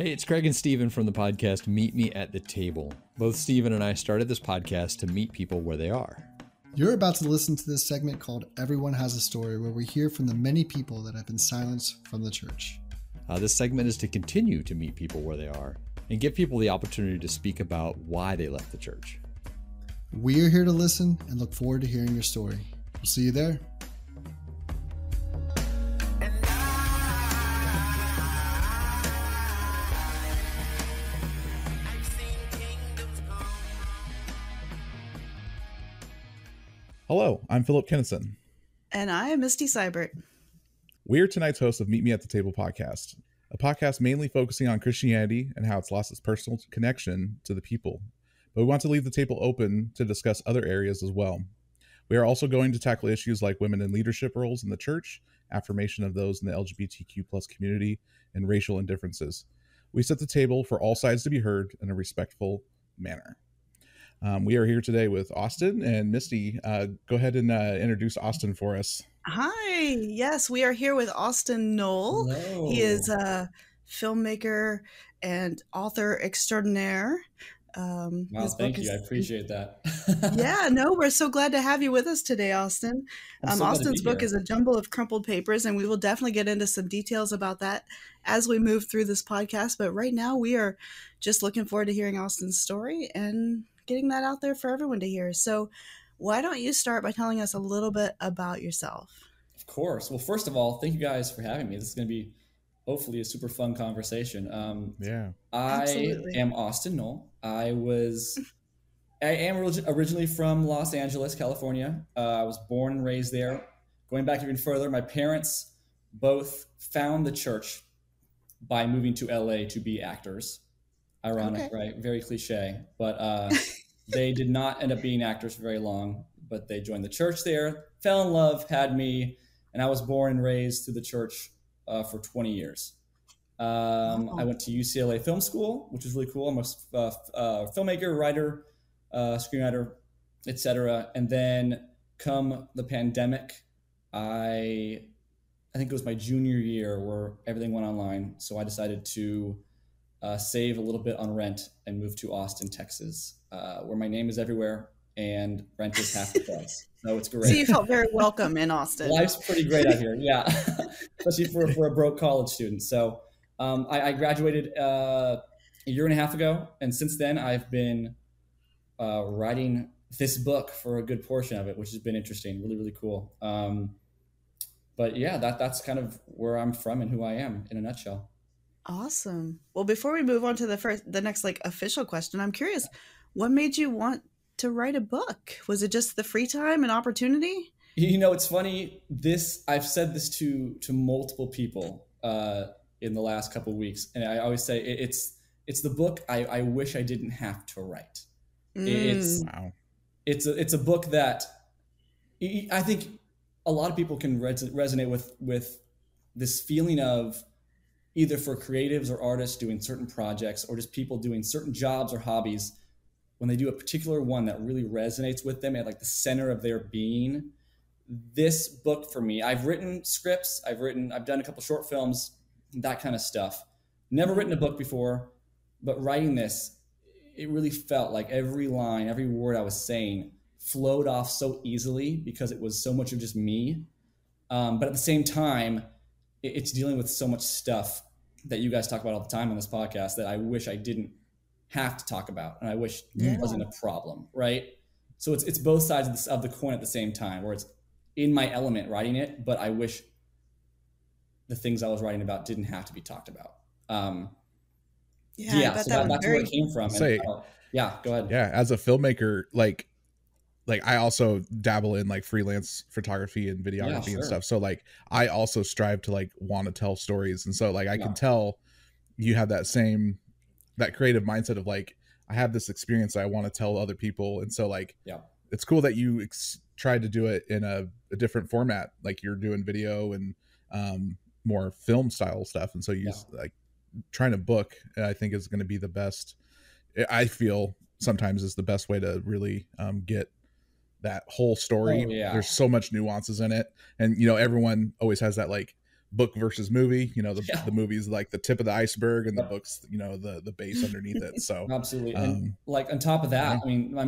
Hey, it's Craig and Steven from the podcast Meet Me at the Table. Both Steven and I started this podcast to meet people where they are. You're about to listen to this segment called Everyone Has a Story, where we hear from the many people that have been silenced from the church. This segment is to continue to meet people where they are and give people the opportunity to speak about why they left the church. We're here to listen and look forward to hearing your story. We'll see you there. Hello, I'm Philip Kennison. And I am Misty Seibert. We're tonight's hosts of Meet Me at the Table podcast, a podcast mainly focusing on Christianity and how it's lost its personal connection to the people. But we want to leave the table open to discuss other areas as well. We are also going to tackle issues like women in leadership roles in the church, affirmation of those in the LGBTQ plus community, and racial indifferences. We set the table for all sides to be heard in a respectful manner. We are here today with Austin and Misty. Go ahead and introduce Austin for us. Hi. Yes, we are here with Austin Knoll. Hello. He is a filmmaker and author extraordinaire. Wow, thank you. I appreciate that. Yeah, no, we're so glad to have you with us today, Austin. I'm so glad to Austin's be book here. is a jumble of crumpled papers, and we will definitely get into some details about that as we move through this podcast. But right now, we are just looking forward to hearing Austin's story and getting that out there for everyone to hear. So why don't you start by telling us a little bit about yourself? Of course. Well, first of all, thank you guys for having me. This is going to be hopefully a super fun conversation. Yeah. I Absolutely. am Austin Knoll. I am originally from Los Angeles, California. I was born and raised there. Going back even further, my parents both found the church by moving to LA to be actors. Ironic, Okay. right? Very cliche. But they did not end up being actors for very long, but they joined the church there, fell in love, had me, and I was born and raised through the church for 20 years. I went to UCLA Film School, which is really cool. I'm a filmmaker, writer, screenwriter, etc. And then come the pandemic, I think it was my junior year where everything went online. So I decided to save a little bit on rent and move to Austin, Texas, where my name is everywhere and rent is half the price. So it's great. So you felt very welcome in Austin. Life's pretty great out here, yeah, especially for a broke college student. So I graduated a year and a half ago, and since then I've been writing this book for a good portion of it, which has been interesting, really, really cool. But yeah, that's kind of where I'm from and who I am in a nutshell. Awesome. Well, before we move on to the next official question, I'm curious, what made you want to write a book? Was it just the free time and opportunity? You know, it's funny. I've said this to multiple people in the last couple of weeks, and I always say it's the book I wish I didn't have to write. Wow. It's a book that I think a lot of people can resonate with this feeling of either for creatives or artists doing certain projects or just people doing certain jobs or hobbies, when they do a particular one that really resonates with them at like the center of their being. This book for me, I've written scripts, I've done a couple short films, that kind of stuff. Never written a book before, but writing this, it really felt like every line, every word I was saying flowed off so easily because it was so much of just me. But at the same time, it's dealing with so much stuff that you guys talk about all the time on this podcast that I wish I didn't have to talk about, and I wish it wasn't a problem, right? So it's both sides of the coin at the same time, where it's in my element writing it, but I wish the things I was writing about didn't have to be talked about. I bet so that was that's where it came from. Say- Yeah, go ahead. Yeah. As a filmmaker, like I also dabble in like freelance photography and videography sure. and stuff. So like I also strive to like want to tell stories. And so like I can tell you have that creative mindset of like, I have this experience that I want to tell other people. And so like, it's cool that you tried to do it in a different format. Like you're doing video and more film style stuff. And so you like trying to book, I think is going to be the best. I feel sometimes is the best way to really get that whole story. Oh, yeah. There's so much nuances in it. And, you know, everyone always has that like book versus movie. You know, Yeah. the movie's like the tip of the iceberg, and the book's, you know, the base underneath it. So Absolutely. And like on top of that,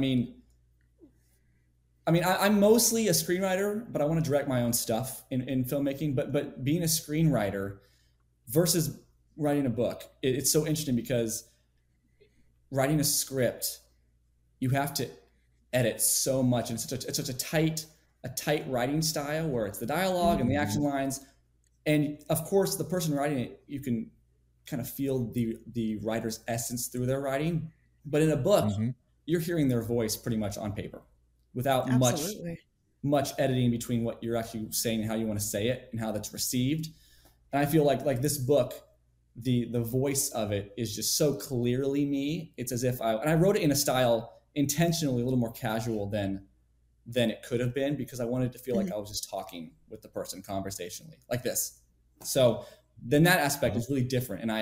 I'm mostly a screenwriter, but I want to direct my own stuff in filmmaking. But being a screenwriter versus writing a book, it's so interesting because writing a script, you have to edit so much, and it's such a tight writing style where it's the dialogue and the action lines, and of course the person writing it, you can kind of feel the writer's essence through their writing. But in a book, you're hearing their voice pretty much on paper, without much editing between what you're actually saying and how you want to say it and how that's received. And I feel like this book, the voice of it is just so clearly me. It's as if I wrote it in a style intentionally a little more casual than it could have been, because I wanted to feel like I was just talking with the person conversationally like this. So then that aspect is really different. And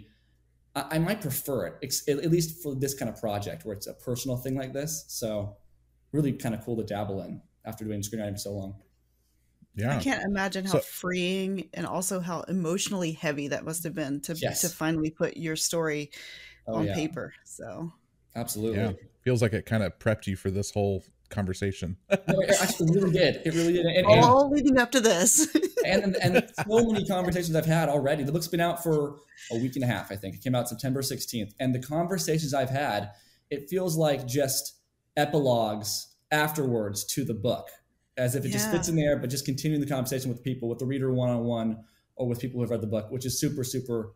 I might prefer it, at least for this kind of project where it's a personal thing like this. So really kind of cool to dabble in after doing screenwriting for so long. Yeah. I can't imagine how freeing and also how emotionally heavy that must have been to finally put your story on paper. So absolutely. Yeah. Feels like it kind of prepped you for this whole conversation. No, it actually really did. It really did. And all leading up to this. and so many conversations I've had already. The book's been out for a week and a half, I think. It came out September 16th. And the conversations I've had, it feels like just epilogues afterwards to the book, as if it just fits in there, but just continuing the conversation with people, with the reader one-on-one, or with people who have read the book, which is super, super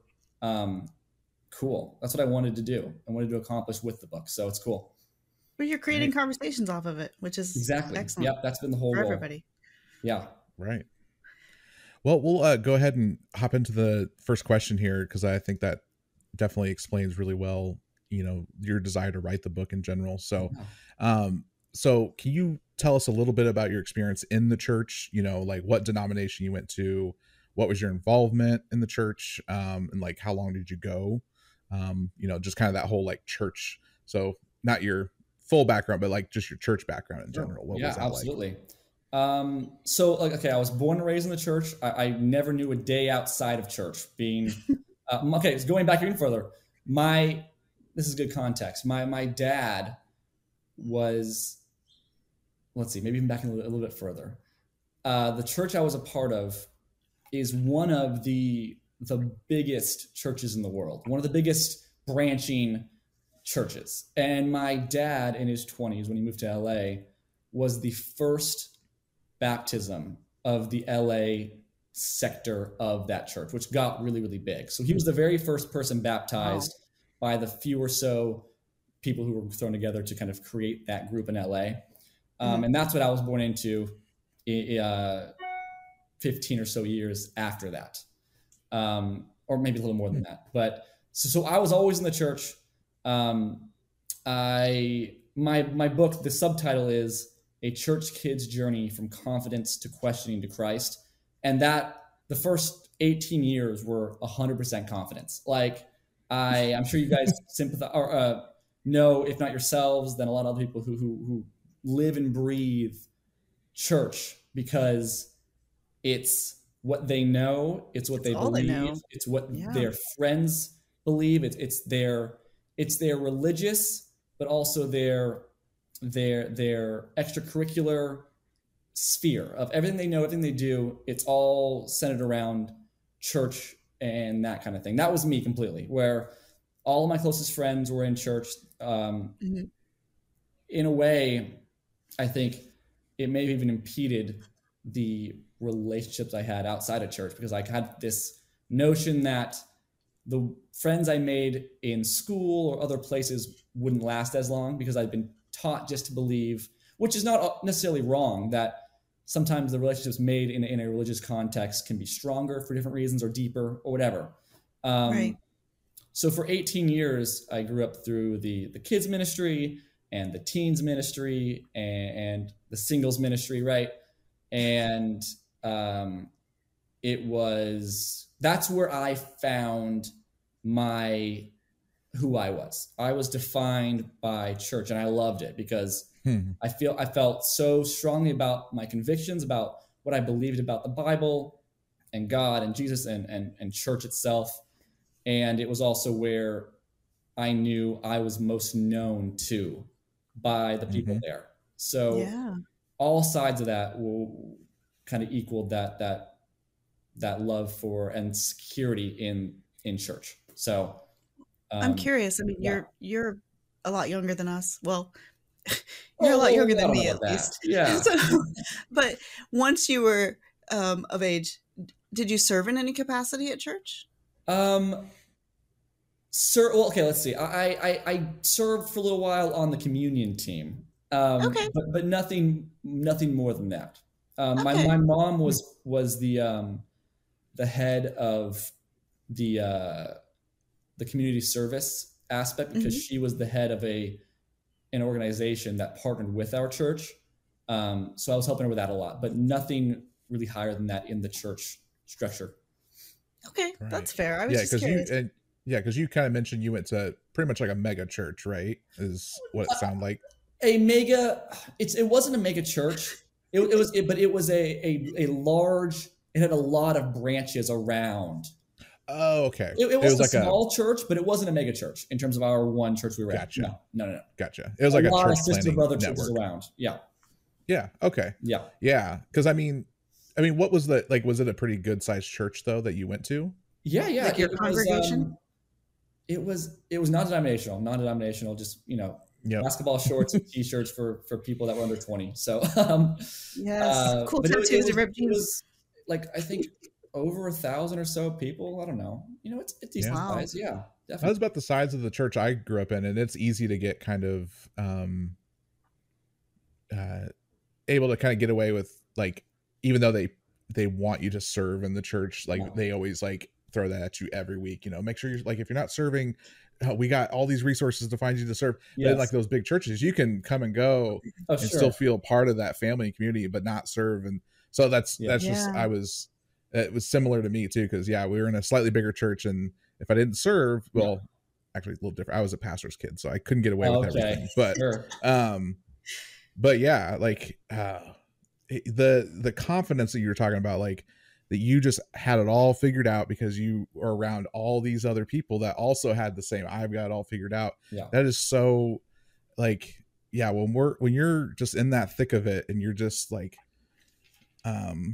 cool. That's what I wanted to do. I wanted to accomplish with the book. So it's cool. But you're creating conversations off of it, which is excellent. Yep, that's been the whole for goal. everybody. Yeah. Right. Well, we'll go ahead and hop into the first question here, because I think that definitely explains really well, you know, your desire to write the book in general. So, so can you tell us a little bit about your experience in the church? You know, like what denomination you went to, what was your involvement in the church, and like how long did you go? You know, just kind of that whole like church. So not your full background, but like just your church background in general. What was that absolutely. So like, okay, I was born and raised in the church. I never knew a day outside of church being, okay, so going back even further, this is good context. My dad was, let's see, maybe even back a little bit further. The church I was a part of is one of the biggest churches in the world, one of the biggest branching churches. And my dad in his 20s, when he moved to LA, was the first baptism of the LA sector of that church, which got really, really big. So he was the very first person baptized by the few or so people who were thrown together to kind of create that group in LA. And that's what I was born into 15 or so years after that. Or maybe a little more than that. But so I was always in the church. My book, the subtitle is A Church Kid's Journey from Confidence to Questioning to Christ. And that the first 18 years were 100% confidence. Like I'm sure you guys sympathize or know, if not yourselves, then a lot of other people who live and breathe church, because it's what they know, it's what they believe, it's what their friends believe, it's their religious, but also their extracurricular sphere of everything they know, everything they do. It's all centered around church and that kind of thing. That was me completely, where all of my closest friends were in church. In a way, I think it may have even impeded the relationships I had outside of church, because I had this notion that the friends I made in school or other places wouldn't last as long, because I'd been taught just to believe, which is not necessarily wrong, that sometimes the relationships made in a religious context can be stronger for different reasons or deeper or whatever. Right. So for 18 years, I grew up through the kids ministry and the teens ministry and the singles ministry, right? And that's where I found who I was. I was defined by church, and I loved it because I felt so strongly about my convictions, about what I believed about the Bible, God and Jesus and church itself. And it was also where I knew I was most known to by the people there. So Yeah. all sides of that will kind of equal that love for and security in church. So I'm curious. I mean, yeah. you're a lot younger than us. Well, you're a lot younger than me, at least. Yeah. So, but once you were of age, did you serve in any capacity at church? Well, okay, let's see. I served for a little while on the communion team. Okay. But nothing more than that. Okay. My mom was the head of the community service aspect, because she was the head of an organization that partnered with our church. So I was helping her with that a lot, but nothing really higher than that in the church structure. Okay, Right. That's fair. I was just curious. Because you kind of mentioned you went to pretty much like a mega church, right? Is what it sounded like. A mega. It wasn't a mega church. But it was a large. It had a lot of branches around. Oh, okay. It was like a small church, but it wasn't a mega church in terms of our one church we were Gotcha. at. No. Gotcha. It was like a lot church of sister planning brother network. churches around. Yeah. Yeah. Okay. Yeah. Yeah. Because I mean, what was was it a pretty good sized church though that you went to? Yeah. Like your congregation? It was non-denominational, just, Yep. basketball shorts and t-shirts for people that were under 20. So, Yes. Cool but tattoos and ripped it jeans. was like, I think over 1,000 or so people. I don't know. It's decent Wow. size. Yeah, That definitely. was about the size of the church I grew up in, and it's easy to get kind of able to kind of get away with, like, even though they want you to serve in the church, like they always like throw that at you every week. Make sure you're like, if you're not serving, we got all these resources to find you to serve. But in Yes. like those big churches, you can come and go Oh, and sure. still feel part of that family and community, but not serve. And so that's just Yeah. it was similar to me too, because we were in a slightly bigger church, and if I didn't serve, well, actually a little different. I was a pastor's kid, so I couldn't get away with everything. But Sure. but yeah, like the confidence that you were talking about, like that you just had it all figured out because you were around all these other people that also had the same, I've got it all figured out. Yeah. That is so, like, yeah, when you're just in that thick of it, and you're just like, and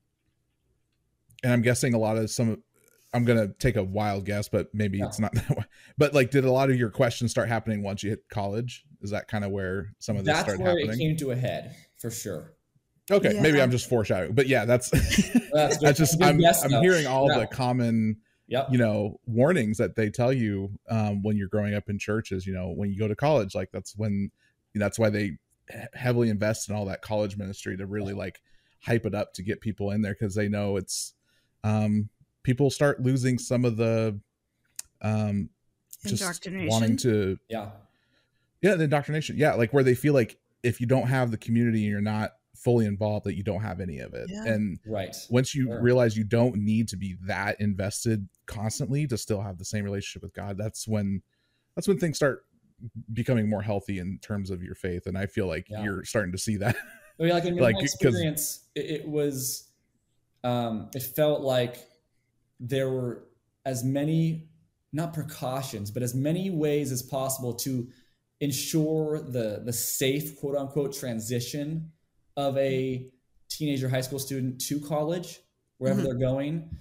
I'm guessing a lot of I'm going to take a wild guess, but maybe it's not that way. But like, did a lot of your questions start happening once you hit college? Is that kind of where some of this That's started where happening? it came to a head, for sure. Okay, Yeah. maybe I'm just foreshadowing, but yeah, that's That's good. that's just Good guess, I'm though. hearing all Yeah. the common Yep. warnings that they tell you when you're growing up in churches. When you go to college, like that's why they heavily invest in all that college ministry to really like hype it up to get people in there, because they know it's people start losing some of the just Indoctrination. wanting to Yeah. the indoctrination, like where they feel like if you don't have the community and you're not fully involved, that you don't have any of it. Yeah. And Right. once you Sure. realize you don't need to be that invested constantly to still have the same relationship with God, that's when things start becoming more healthy in terms of your faith. And I feel like Yeah. you're starting to see that. I mean, like in Like, my 'cause- experience, it was, it felt like there were as many, not precautions, but as many ways as possible to ensure the safe, quote unquote, transition of a teenager, high school student to college, wherever they're going.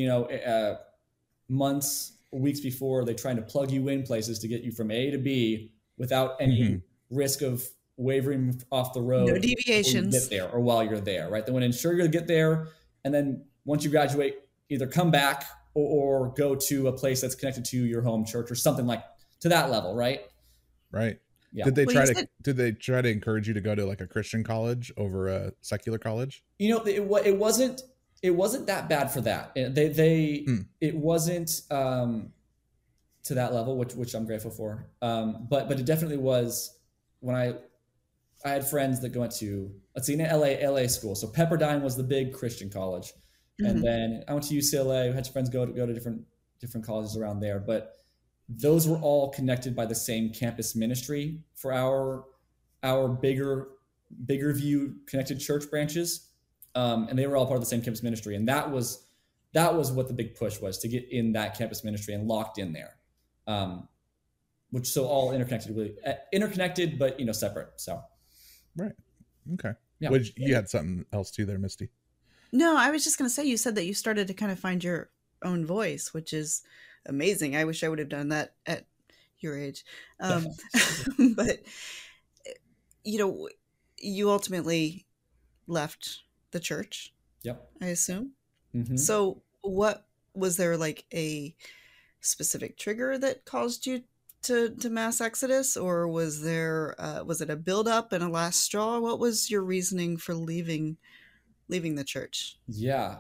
Months, weeks before, they're trying to plug you in places to get you from A to B without any risk of wavering off the road. No before you deviations. get there or while you're there, right? They want to ensure you're going to get there, and then once you graduate, either come back or go to a place that's connected to your home church or something like to that level, right? Right. Yeah. Did they Well, try you to said- did they try to encourage you to go to like a Christian college over a secular college? It wasn't that bad for that. It wasn't to that level, which I'm grateful for. But it definitely was when I had friends that went to, let's see, an LA school. So Pepperdine was the big Christian college. And then I went to UCLA, had friends go to different colleges around there. But those were all connected by the same campus ministry for our bigger view connected church branches. And they were all part of the same campus ministry. And that was that was what the big push was, to get in that campus ministry and locked in there. Which so all interconnected, but separate. So. Right. Okay. Yeah. You had something else too there, Misty. No, I was just going to say, you said that you started to kind of find your own voice, which is amazing. I wish I would have done that at your age. But, you ultimately left the church. Yep. I assume. Mm-hmm. So what was there, like a specific trigger that caused you to mass exodus, or was there was it a build-up and a last straw? What was your reasoning for leaving the church? Yeah.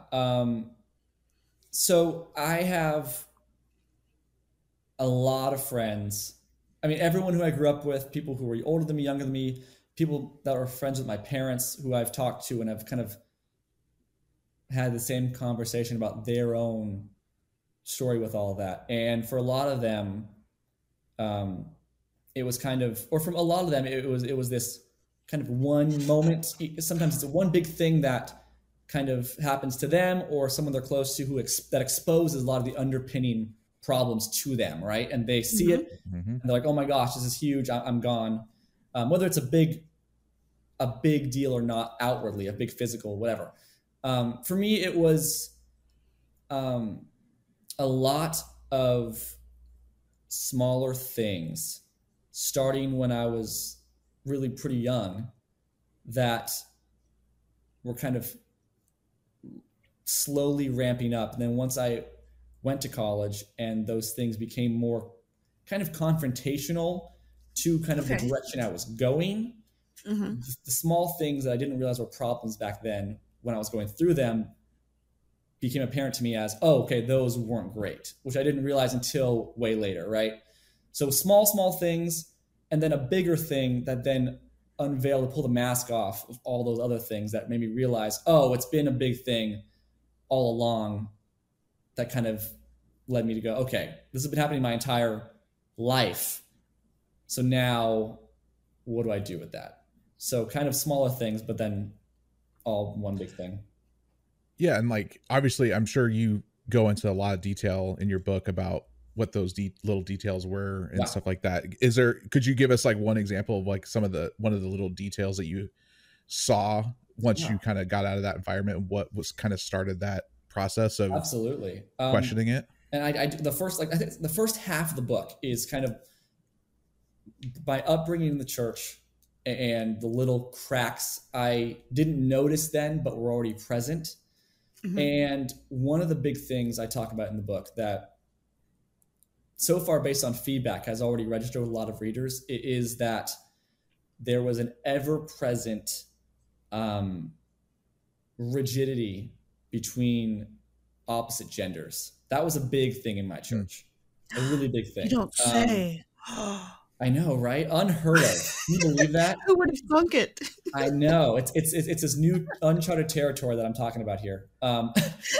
So I have a lot of friends. I mean, everyone who I grew up with, people who were older than me, younger than me, people that were friends with my parents who I've talked to and have kind of had the same conversation about their own story with all of that. And for a lot of them, it was kind of, or from a lot of them, it was this kind of one moment. Sometimes it's one big thing that kind of happens to them or someone they're close to that exposes a lot of the underpinning problems to them, right? And they see it and they're like, oh my gosh, this is huge, I'm gone. Whether it's a big deal or not outwardly, a big physical, whatever. For me, it was a lot of smaller things, starting when I was really pretty young, that were kind of slowly ramping up. And then once I went to college and those things became more kind of confrontational to kind of the direction I was going, the small things that I didn't realize were problems back then when I was going through them became apparent to me as, oh, okay, those weren't great, which I didn't realize until way later, right? So small things, and then a bigger thing that then unveiled, to pull the mask off of all those other things that made me realize, oh, it's been a big thing all along, that kind of led me to go, okay, this has been happening my entire life. So now what do I do with that? So kind of smaller things, but then all one big thing. Yeah. And like, obviously I'm sure you go into a lot of detail in your book about what those little details were and stuff like that. Could you give us like one example of like one of the little details that you saw once you kind of got out of that environment, and what was kind of started that process of absolutely questioning it? And I think the first half of the book is kind of my upbringing in the church and the little cracks I didn't notice then, but were already present. And one of the big things I talk about in the book that so far, based on feedback, has already registered with a lot of readers, is that there was an ever-present rigidity between opposite genders. That was a big thing in my church, a really big thing. You don't say. I know, right? Unheard of. Can you believe that? Who would have thunk it? I know. It's this new uncharted territory that I'm talking about here. But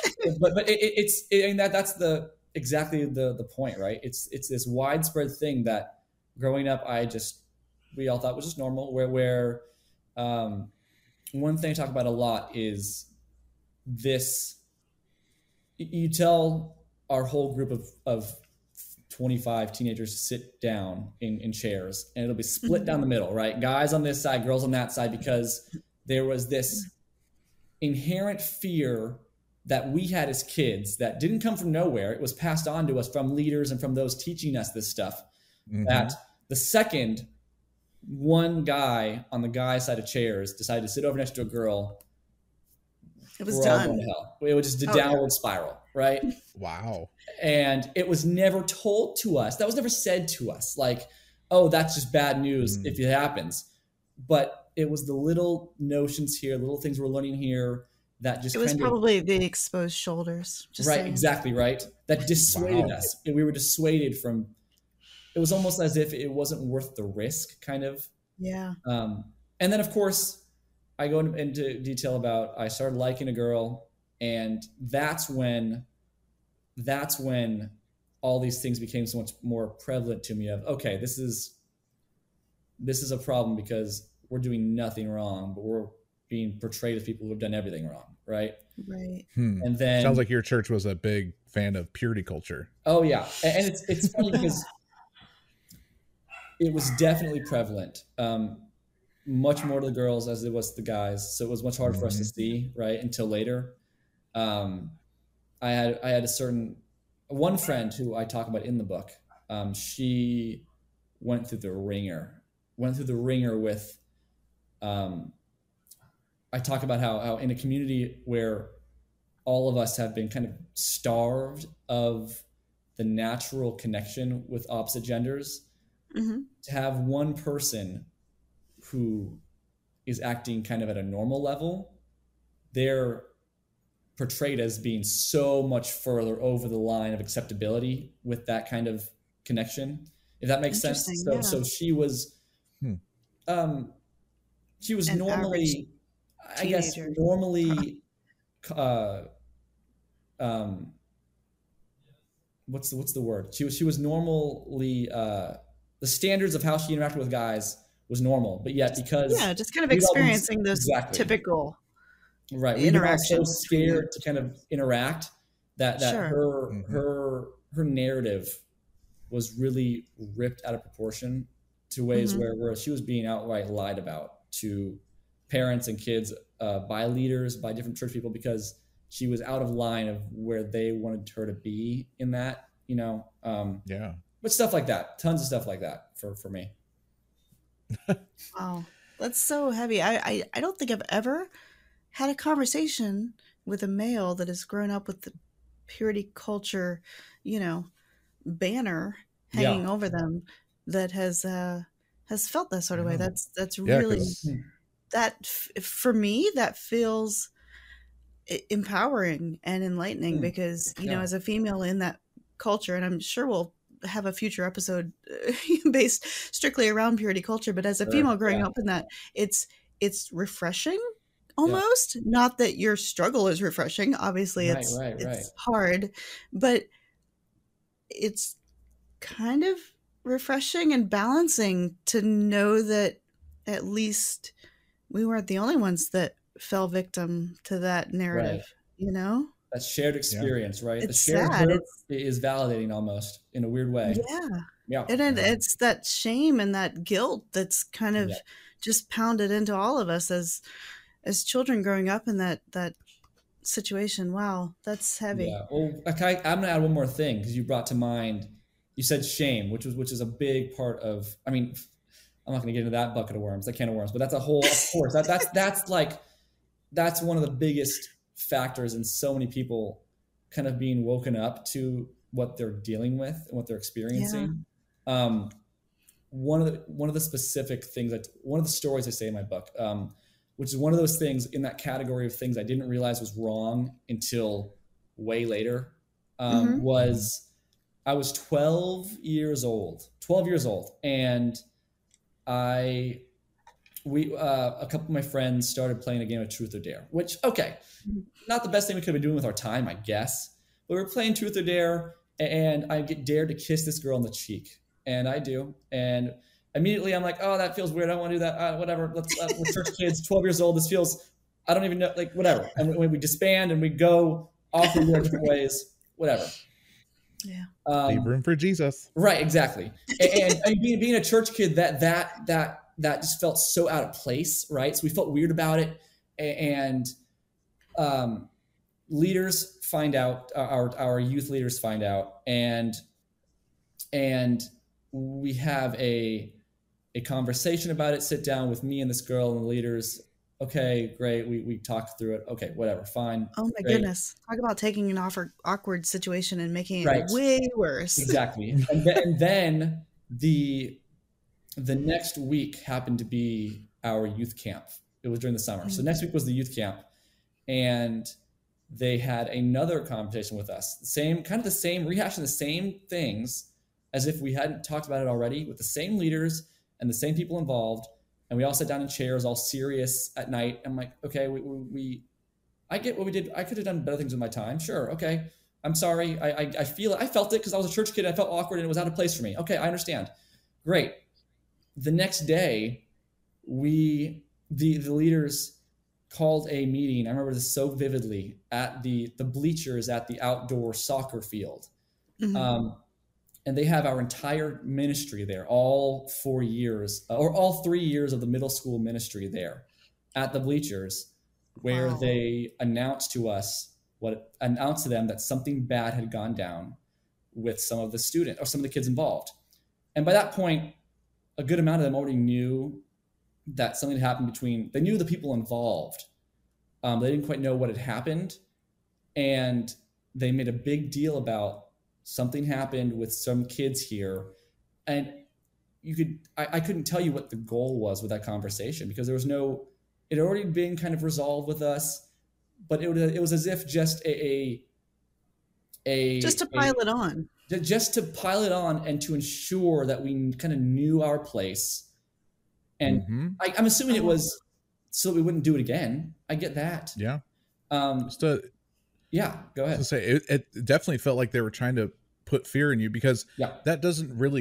that's exactly the point, right? It's this widespread thing that growing up we all thought was just normal. Where one thing I talk about a lot is this. You tell our whole group of 25 teenagers to sit down in chairs, and it'll be split down the middle, right? Guys on this side, girls on that side, because there was this inherent fear that we had as kids that didn't come from nowhere. It was passed on to us from leaders and from those teaching us this stuff, that the second one guy on the guy side of chairs decided to sit over next to a girl, it was done. Going to hell. It was just a downward spiral, right? Wow. And it was never told to us. That was never said to us. Like, oh, that's just bad news if it happens. But it was the little notions here, little things we're learning here that just it was probably the exposed shoulders. Just right, saying. Exactly, right? That dissuaded us. We were dissuaded from, it was almost as if it wasn't worth the risk, kind of. Yeah. And then, of course, I go into detail about I started liking a girl, and that's when all these things became so much more prevalent to me of, okay, this is a problem because we're doing nothing wrong, but we're being portrayed as people who have done everything wrong, right? Right. And then Sounds like your church was a big fan of purity culture. Oh yeah, and it's funny because it was definitely prevalent, much more to the girls as it was to the guys. So it was much harder for us to see, right, until later. I had one friend who I talk about in the book. She went through the ringer with. I talk about how in a community where all of us have been kind of starved of the natural connection with opposite genders, to have one person who is acting kind of at a normal level, they're portrayed as being so much further over the line of acceptability with that kind of connection, if that makes sense. So she was An normally, I guess, normally, what's the word? She was normally, the standards of how she interacted with guys was normal, but yet because just kind of experiencing those typical right, we were so scared to kind of interact that her narrative was really ripped out of proportion to ways where she was being outright lied about to parents and kids, by leaders, by different church people, because she was out of line of where they wanted her to be in that, but stuff like that, tons of stuff like that for me. Wow, that's so heavy. I don't think I've ever had a conversation with a male that has grown up with the purity culture, banner hanging over them, that has felt that sort of way. That's really for me, that feels empowering and enlightening, because as a female in that culture, and I'm sure we'll have a future episode based strictly around purity culture, but as a female growing up in that, it's refreshing almost. Not that your struggle is refreshing, obviously it's hard, but it's kind of refreshing and balancing to know that at least we weren't the only ones that fell victim to that narrative, that shared experience, right? It's the shared sad. hurt is validating almost in a weird way. And it's that shame and that guilt that's kind of just pounded into all of us as children growing up in that situation. Wow, that's heavy. Well, okay, I'm gonna add one more thing, because you brought to mind, you said shame, which is a big part of, I mean, I'm not going to get into that bucket of worms, that can of worms, but that's a whole, of course, that's one of the biggest factors in so many people kind of being woken up to what they're dealing with and what they're experiencing. One of the specific things one of the stories I say in my book, which is one of those things in that category of things I didn't realize was wrong until way later, was I was 12 years old, and a couple of my friends started playing a game of Truth or Dare, which, not the best thing we could have been doing with our time, I guess. But we were playing Truth or Dare, and I get dared to kiss this girl on the cheek, and I do. And immediately I'm like, oh, that feels weird. I don't want to do that. Whatever. We're church kids, 12 years old. This feels, I don't even know, like, whatever. And when we disband and we go off in different ways, whatever. Yeah. Leave room for Jesus. Right. Exactly. And being a church kid, that just felt so out of place. Right. So we felt weird about it. And leaders find out, our youth leaders find out, and we have a conversation about it, sit down with me and this girl and the leaders. Okay, great. We talked through it. Okay, whatever, fine. Oh my goodness. Talk about taking an awkward situation and making it way worse. Exactly. And then the next week happened to be our youth camp. It was during the summer. So next week was the youth camp. And they had another conversation with us. Rehashing the same things as if we hadn't talked about it already, with the same leaders and the same people involved. And we all sat down in chairs, all serious at night. I'm like, okay, I get what we did. I could have done better things with my time. Sure. Okay. I'm sorry. I feel it. I felt it because I was a church kid. I felt awkward and it was out of place for me. Okay. I understand. Great. The next day, the leaders called a meeting. I remember this so vividly at the bleachers at the outdoor soccer field. Mm-hmm. And they have our entire ministry there, all 4 years or all 3 years of the middle school ministry there at the bleachers, where Wow. they announced to them that something bad had gone down with some of the students or some of the kids involved. And by that point, a good amount of them already knew that something had happened they knew the people involved. They didn't quite know what had happened. And they made a big deal about something happened with some kids here. And I couldn't tell you what the goal was with that conversation, because it had already been kind of resolved with us, but it was as if just just to pile it on. Just to pile it on and to ensure that we kind of knew our place. And I'm assuming it was so that we wouldn't do it again. I get that. Yeah. Yeah, go ahead. To say it definitely felt like they were trying to put fear in you, because that doesn't really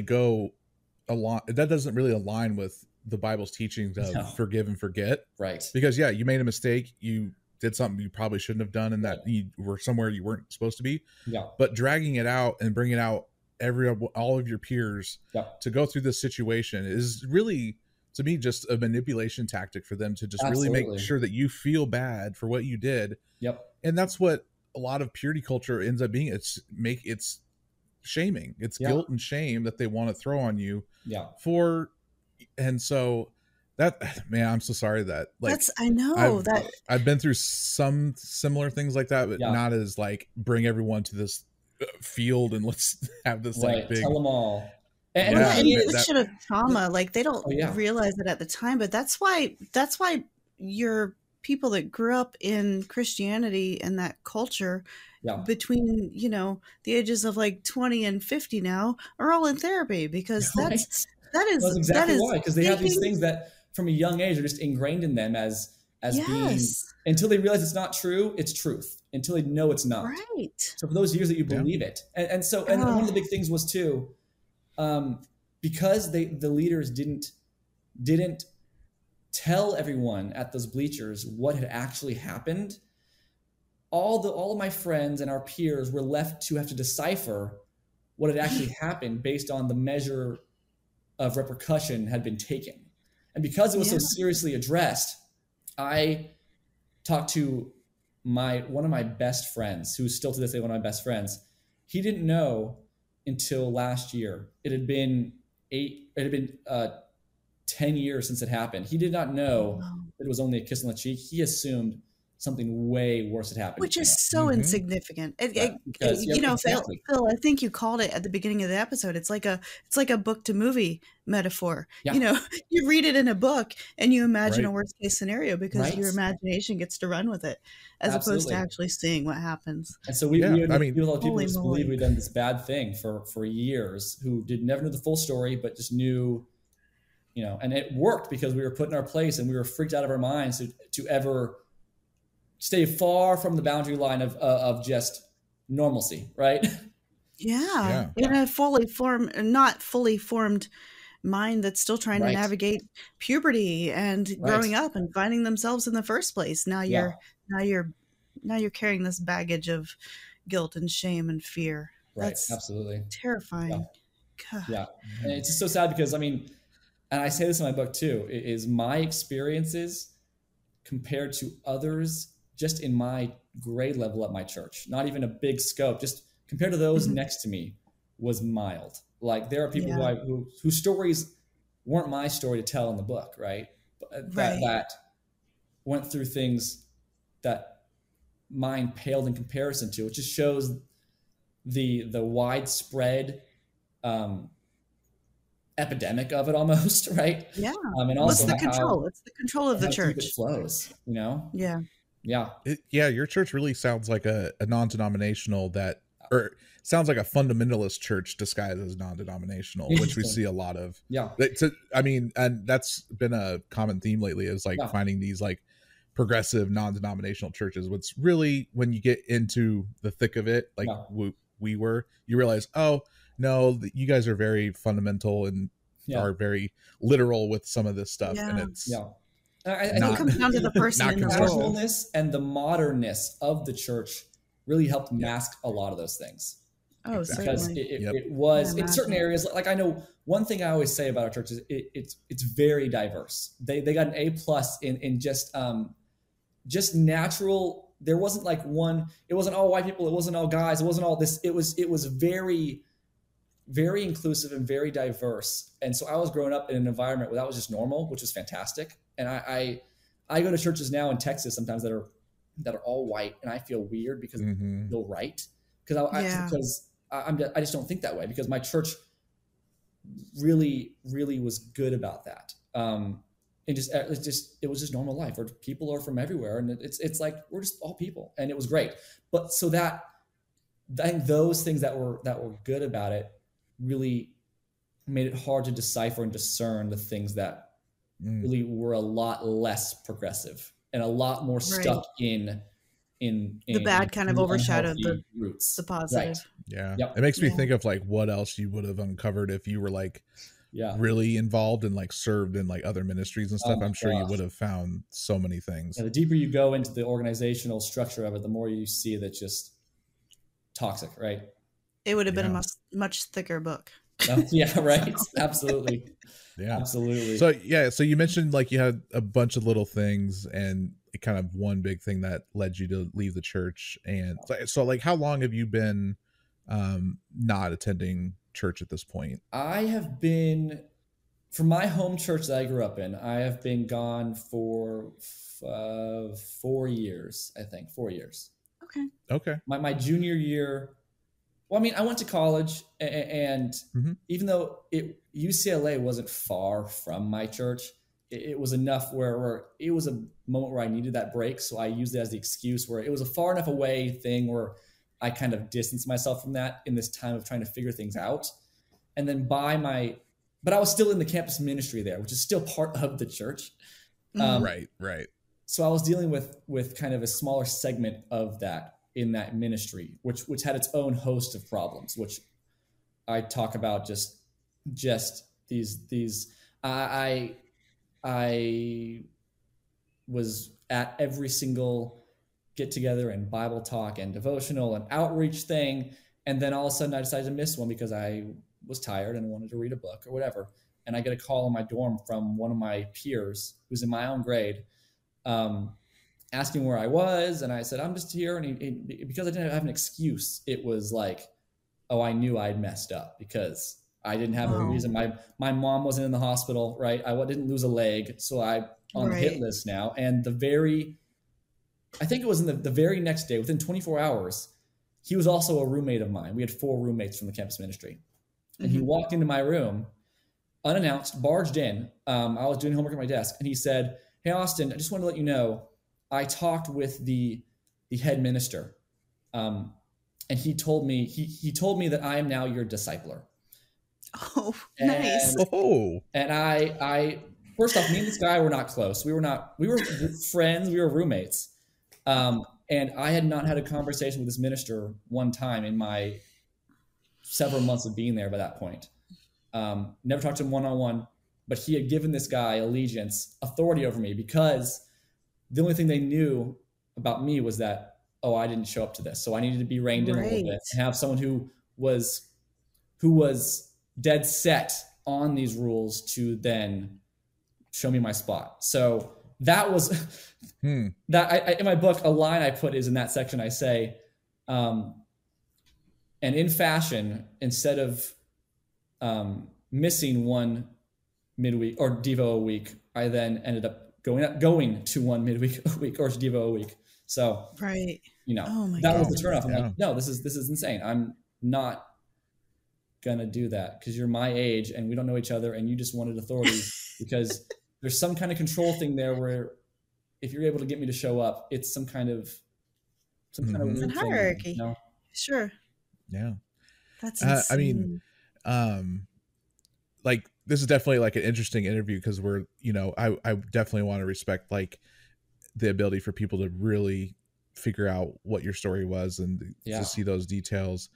align with the Bible's teachings of forgive and forget. Right. Because you made a mistake, you did something you probably shouldn't have done, and that you were somewhere you weren't supposed to be. Yeah. But dragging it out and bringing out all of your peers to go through this situation is really, to me, just a manipulation tactic for them to just really make sure that you feel bad for what you did. Yep. And that's what a lot of purity culture ends up being. It's shaming. It's guilt and shame that they want to throw on you. Yeah. And so that, man, I'm so sorry that I've been through some similar things like that, but not as like bring everyone to this field and let's have this like big, tell them all. And it's should have trauma. Like they don't realize it at the time, but that's why your people that grew up in Christianity and that culture between, the ages of like 20 and 50 now are all in therapy, because that's exactly why, because they have these things that from a young age are just ingrained in them as being, until they realize it's not true, it's truth. Until they know it's not. Right. So for those years that you believe it. And one of the big things was too, because the leaders didn't tell everyone at those bleachers what had actually happened, all of my friends and our peers were left to have to decipher what had actually happened based on the measure of repercussion had been taken. And because it was so seriously addressed, I talked to one of my best friends, who's still to this day one of my best friends. He didn't know until last year. It had been 10 years since it happened. He did not know that it was only a kiss on the cheek. He assumed something way worse had happened. Which is so insignificant. Phil, I think you called it at the beginning of the episode. It's like a book to movie metaphor. Yeah. You read it in a book and you imagine a worst case scenario because your imagination gets to run with it, as opposed to actually seeing what happens. And so we people just believe we've done this bad thing for years, who never knew the full story, but just knew, and it worked because we were put in our place and we were freaked out of our minds to ever stay far from the boundary line of just normalcy, right? Yeah. In a not fully formed mind that's still trying to navigate puberty and growing up and finding themselves in the first place. Now you're carrying this baggage of guilt and shame and fear. Right. That's absolutely terrifying. Yeah. And it's just so sad because, and I say this in my book too, is my experiences compared to others just in my grade level at my church, not even a big scope, just compared to those next to me, was mild. Like there are people whose stories weren't my story to tell in the book, right? That went through things that mine paled in comparison to. It just shows the widespread epidemic of it almost, right? Yeah. And also it's the control. It's the control of the church. It flows, Yeah. Yeah. Your church really sounds like a non-denominational or sounds like a fundamentalist church disguised as non-denominational, which we see a lot of. Yeah. And that's been a common theme lately, is like finding these like progressive non-denominational churches. What's really, when you get into the thick of it, like you realize, oh no, you guys are very fundamental and are very literal with some of this stuff. And it's, I it Not- comes down to the person not in the constructive. role. casualness and the modernness of the church really helped mask a lot of those things. Oh, Exactly. Because certainly. it was I in certain imagine. areas. Like I know one thing I always say about our church is it's very diverse. They got an A+ in just natural. There wasn't like one. It wasn't all white people. It wasn't all guys. It wasn't all this. It was very, very inclusive and very diverse. And so I was growing up in an environment where that was just normal, which was fantastic. And I go to churches now in Texas sometimes that are all white, and I feel weird because I feel right because I just don't think that way, because my church really, really was good about that. It was just normal life where people are from everywhere, and it's like we're just all people, and it was great. But so that I think those things that were good about it really made it hard to decipher and discern the things that really were a lot less progressive and a lot more stuck in The bad kind of overshadowed unhealthy roots. the positive. Right. Yeah. Yep. It makes me Yeah. think of like what else you would have uncovered if you were like Yeah. really involved and like served in like other ministries and stuff. my I'm sure you gosh. would have found so many things. Yeah, the deeper you go into the organizational structure of it, the more you see that just toxic, right? It would have been a Yeah. much thicker book. Yeah, right. Absolutely. Yeah. Absolutely. So yeah, so you mentioned like you had a bunch of little things and kind of one big thing that led you to leave the church. And so like how long have you been not attending church at this point? I have been, from my home church that I grew up in, I have been gone for 4 years, I think. 4 years. Okay. Okay. My junior year, well, I mean, I went to college, and even though UCLA wasn't far from my church, it was enough where it was a moment where I needed that break. So I used it as the excuse, where it was a far enough away thing where I kind of distanced myself from that in this time of trying to figure things out. And then but I was still in the campus ministry there, which is still part of the church. Right. So I was dealing with kind of a smaller segment of that in that ministry, which had its own host of problems, which I talk about just these. I was at every single get together and Bible talk and devotional and outreach thing. And then all of a sudden I decided to miss one because I was tired and wanted to read a book or whatever. And I get a call in my dorm from one of my peers who's in my own grade, asking where I was. And I said, I'm just here. And he, because I didn't have an excuse, it was like, oh, I knew I'd messed up because I didn't have a reason. My mom wasn't in the hospital, right? I didn't lose a leg. So I'm on the hit list now. And I think it was in the very next day, within 24 hours, he was also a roommate of mine. We had 4 roommates from the campus ministry. And he walked into my room, unannounced, barged in. I was doing homework at my desk. And he said, hey, Austin, I just want to let you know, I talked with the head minister. And he told me, he told me that I am now your discipler. Oh, nice. And I first off, me and this guy were not close. We were friends. We were roommates. And I had not had a conversation with this minister one time in my several months of being there by that point. Never talked to him one-on-one, but he had given this guy allegiance, authority over me, because the only thing they knew about me was that, oh, I didn't show up to this. So I needed to be reined in a little bit and have someone who was dead set on these rules to then show me my spot. So that was that in my book, a line I put is in that section. I say, and in fashion, instead of missing one midweek or Devo a week, I then ended up going to one midweek a week or Devo a week. So that was the turnoff. I'm like, no, this is insane. I'm not gonna do that because you're my age and we don't know each other and you just wanted authority because there's some kind of control thing there where if you're able to get me to show up, it's some kind of weird hierarchy. Thing, Sure. Yeah. That's insane. I mean, like this is definitely like an interesting interview because we're, I definitely want to respect like the ability for people to really figure out what your story was and to see those details.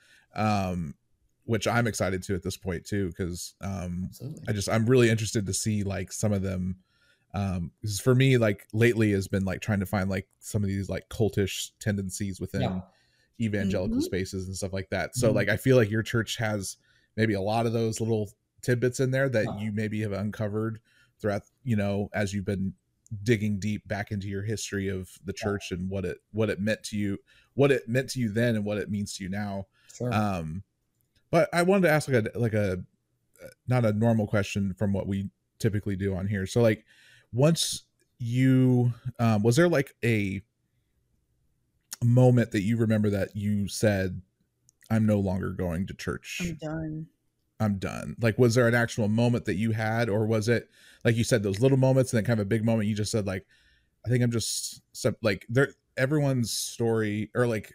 Which I'm excited to at this point too, because I'm really interested to see like some of them Because for me, like lately has been like trying to find like some of these like cultish tendencies within evangelical spaces and stuff like that. So like I feel like your church has maybe a lot of those little tidbits in there that you maybe have uncovered throughout, you know, as you've been digging deep back into your history of the church and what it meant to you, then and what it means to you now. Sure. But I wanted to ask like a not a normal question from what we typically do on here. So like once you was there like a moment that you remember that you said, I'm no longer going to church, I'm done? Like, was there an actual moment that you had, or was it like you said, those little moments and then kind of a big moment you just said like, I think I'm just like, there, everyone's story or like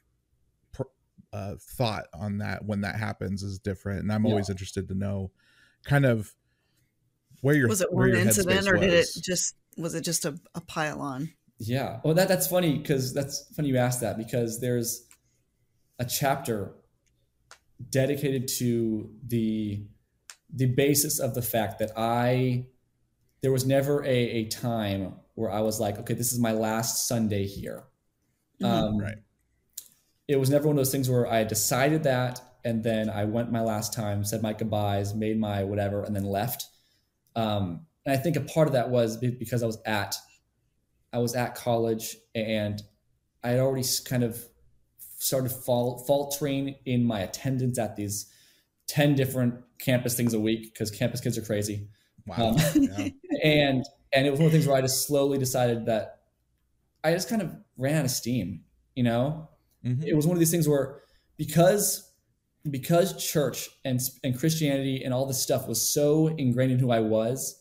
thought on that when that happens is different, and I'm always interested to know kind of where your was it one incident, or was it just a pile on? Yeah. Well, that's funny, because that's funny you asked that, because there's a chapter dedicated to the basis of the fact that there was never a time where I was like, okay, this is my last Sunday here. Right. It was never one of those things where I decided that, and then I went my last time, said my goodbyes, made my whatever, and then left. And I think a part of that was because I was at college, and I had already kind of started faltering in my attendance at these 10 different campus things a week, because campus kids are crazy. Wow. And it was one of the things where I just slowly decided that I just kind of ran out of steam, you know? It was one of these things where because church and Christianity and all this stuff was so ingrained in who I was,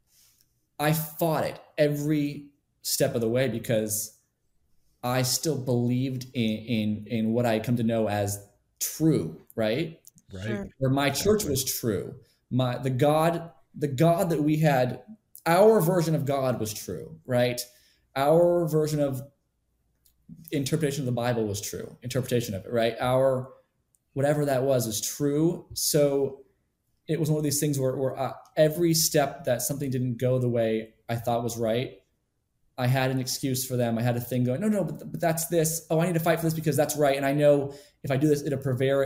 I fought it every step of the way, because I still believed in what I had come to know as true, right? Right. Sure. Where my church was true. The God that we had, our version of God was true, right? Our version of interpretation of the Bible was true. Interpretation of it, right? Our whatever that was true. So it was one of these things where every step that something didn't go the way I thought was right, I had an excuse for them. I had a thing going, no, but that's this. Oh, I need to fight for this because that's right. And I know if I do this, it'll prevail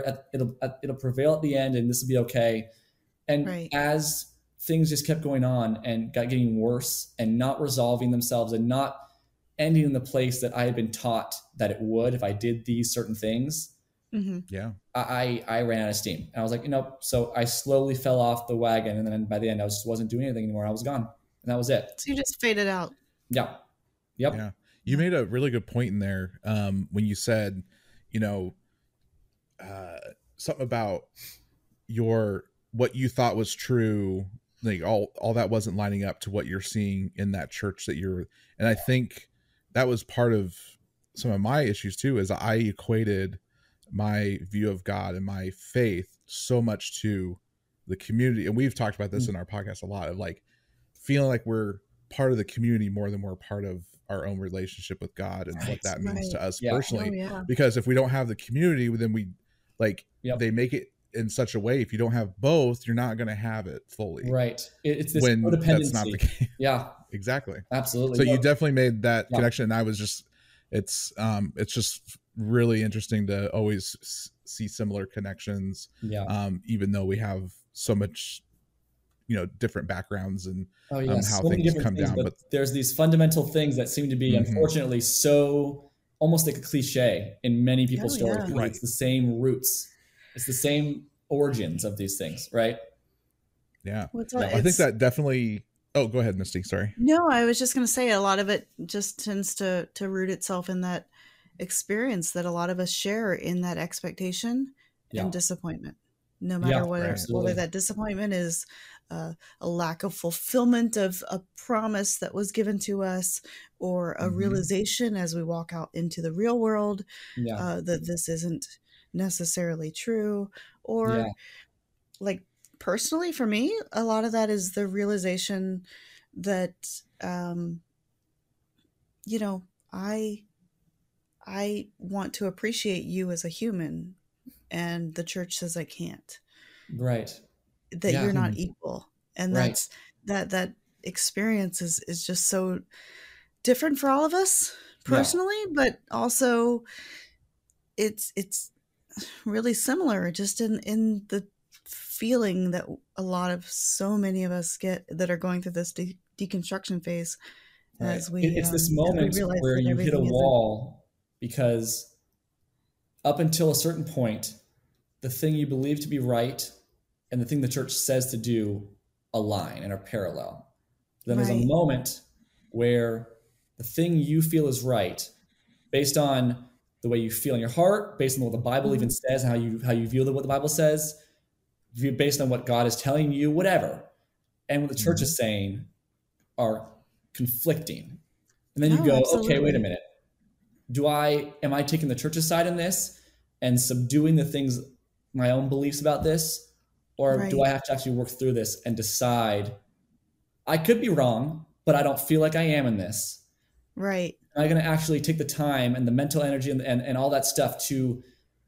at the end, and this will be okay. And as things just kept going on and getting worse and not resolving themselves and not ending in the place that I had been taught that it would if I did these certain things, I ran out of steam. And I was like, so I slowly fell off the wagon. And then by the end, I just wasn't doing anything anymore. I was gone. And that was it. So you just faded out. Yeah. Yep. Yeah. You made a really good point in there when you said, something about what you thought was true, like all that wasn't lining up to what you're seeing in that church and I think that was part of some of my issues too, is I equated my view of God and my faith so much to the community. And we've talked about this in our podcast a lot, of like feeling like we're part of the community more than we're part of our own relationship with God and what that means to us personally. Because if we don't have the community, then we they make it in such a way, if you don't have both, you're not going to have it fully. Right. It's this codependency. That's not the case. Yeah, exactly. Absolutely. So you definitely made that connection. And I was just, it's just really interesting to always see similar connections. Yeah. Even though we have so much, different backgrounds and how so things come down. But there's these fundamental things that seem to be, unfortunately, so almost like a cliche in many people's stories. Right. It's the same roots. It's the same origins of these things, right? Yeah. I think that definitely... Oh, go ahead, Misty. Sorry. No, I was just going to say a lot of it just tends to root itself in that experience that a lot of us share, in that expectation and disappointment. No matter whether that disappointment is a lack of fulfillment of a promise that was given to us, or a realization as we walk out into the real world that this isn't necessarily true, or like personally for me, a lot of that is the realization that I want to appreciate you as a human, and the church says I can't. Right. That you're not equal. And that's that experience is just so different for all of us personally, but also it's really similar just in the feeling that so many of us get that are going through this deconstruction phase. Right. As we, it's this moment where you hit a wall because up until a certain point, the thing you believe to be right and the thing the church says to do align and are parallel. Then there's a moment where the thing you feel is right, based on the way you feel in your heart, based on what the Bible even says, how you view what the Bible says, based on what God is telling you, whatever, and what the church is saying are conflicting. And then you go, absolutely. Okay, wait a minute. Am I taking the church's side in this and subduing the things, my own beliefs about this? Or do I have to actually work through this and decide I could be wrong, but I don't feel like I am in this. Right. Am I going to actually take the time and the mental energy and all that stuff to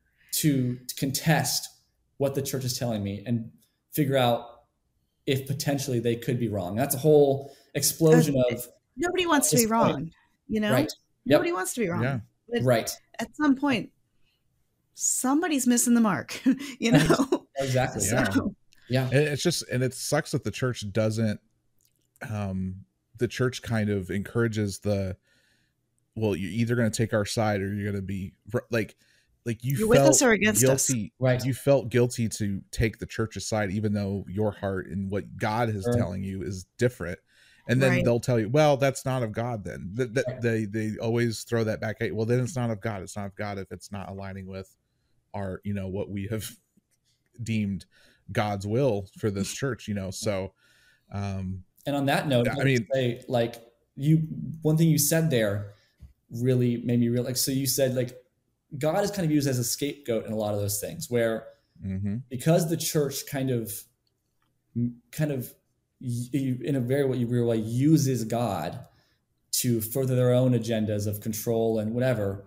contest what the church is telling me and figure out if potentially they could be wrong? That's a whole explosion of... Nobody wants to be wrong, you know? Right. Nobody wants to be wrong. Yeah. But right. At some point, somebody's missing the mark, you know? Exactly. Yeah. It's just, and it sucks that the church doesn't, the church kind of encourages well, you're either going to take our side or you're going to be like you're with us or against us. Guilty, right? You felt guilty to take the church's side, even though your heart and what God is telling you is different. And then they'll tell you, well, that's not of God. Then they always throw that back at, well, then it's not of God. It's not of God if it's not aligning with our, what we have deemed God's will for this church, So, and on that note, I mean, say, one thing you said there really made me realize. So you said God is kind of used as a scapegoat in a lot of those things, where because the church kind of in a very what you realize uses God to further their own agendas of control and whatever.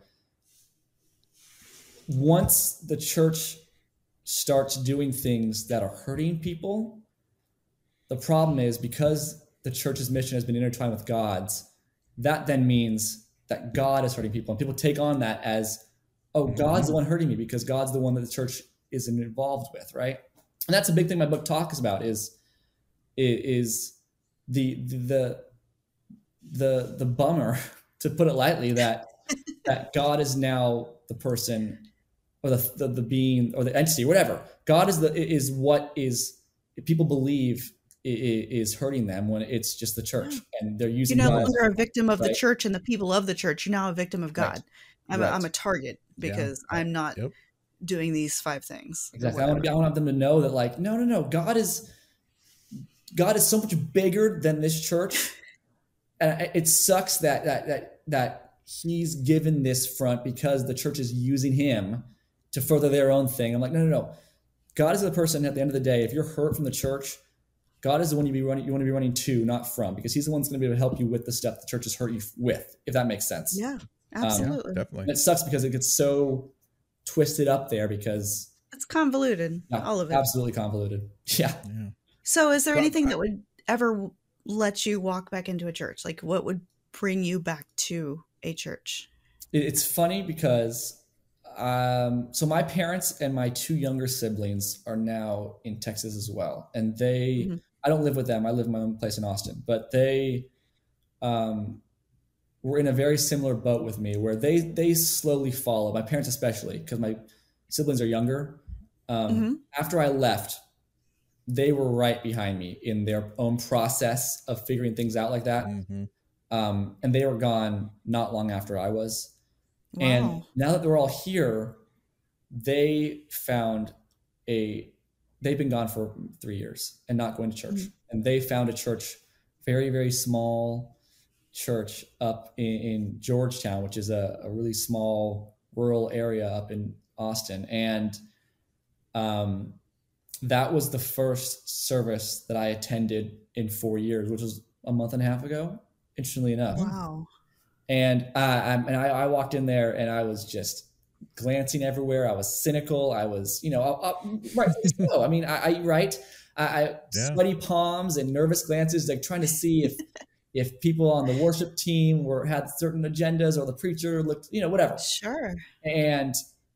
Once the church starts doing things that are hurting people, the problem is because the church's mission has been intertwined with God's, that then means that God is hurting people. And people take on that as, oh, God's the one hurting me because God's the one that the church is involved with, right? And that's a big thing my book talks about is the bummer, to put it lightly, that God is now the person or the being or the entity, whatever. God is what people believe is hurting them when it's just the church, and they're using. You're no longer a victim of the church and the people of the church. You're now a victim of God. Right. I'm a target because I'm not doing these 5 things. Exactly. I want them to know that, no. God is so much bigger than this church, and it sucks that he's given this front because the church is using him to further their own thing. I'm like, no. God is the person at the end of the day. If you're hurt from the church, God is the one you want to be running to, not from, because he's the one that's going to be able to help you with the stuff the church has hurt you with, if that makes sense. Yeah, absolutely. Definitely. And it sucks because it gets so twisted up there because it's convoluted. All of it. Absolutely convoluted. Yeah. So is there anything that would ever let you walk back into a church? Like what would bring you back to a church? It's funny because so my parents and my 2 younger siblings are now in Texas as well. And I don't live with them. I live in my own place in Austin, but they were in a very similar boat with me where they slowly followed, my parents especially, because my siblings are younger. After I left, they were right behind me in their own process of figuring things out like that. And they were gone not long after I was. Wow. And now that they're all here, they've been gone for 3 years and not going to church. And they found a church, very, very small church up in Georgetown, which is a really small rural area up in Austin. And that was the first service that I attended in 4 years, which was a month and a half ago, interestingly enough. Wow. And I walked in there and I was just glancing everywhere. I was cynical. I was, right. I mean, I sweaty palms and nervous glances, like trying to see if people on the worship team had certain agendas, or the preacher looked, whatever. Sure. And